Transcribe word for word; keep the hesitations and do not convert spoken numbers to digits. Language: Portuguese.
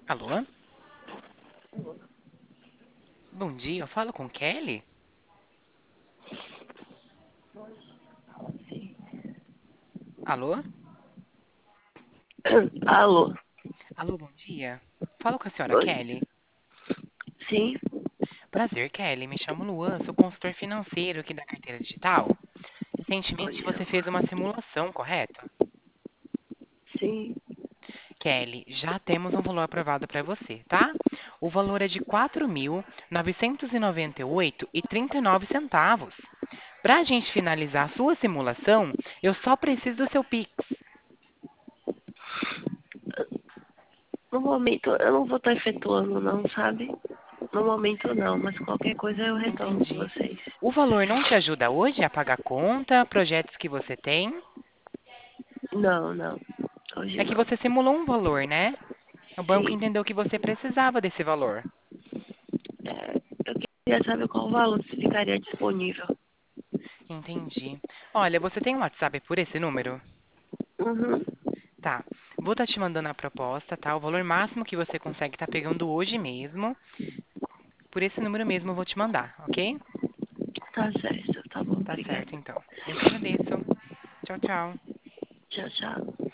Alô? Bom dia, eu falo com Kelly? Alô? Alô? Alô, bom dia. Falo com a senhora Oi? Kelly? Sim, Prazer, Kelly. Me chamo Luan, sou consultor financeiro aqui da Carteira Digital. bom Recentemente dia. você fez uma simulação, correto? Sim, Kelly, já temos um valor aprovado para você, tá? O valor é de quatro mil novecentos e noventa e oito e trinta e nove centavos. Para a gente finalizar a sua simulação, eu só preciso do seu Pix. no momento eu não vou estar efetuando não, sabe? No momento não, mas qualquer coisa eu retorno com Entendi. vocês. O valor não te ajuda hoje a pagar conta, projetos que você tem? Não, não. Hoje É que não. você simulou um valor, né? O banco Sim. entendeu que você precisava desse valor. É, eu queria saber qual valor ficaria disponível. Entendi. Olha, você tem um WhatsApp por esse número? Uhum, Tá. Vou estar te mandando a proposta, tá? O valor máximo que você consegue estar pegando hoje mesmo. Por esse número mesmo eu vou te mandar, ok? tá certo. Tá bom, Tá obrigada. certo, então. Eu que agradeço. Tchau, tchau. Tchau, tchau.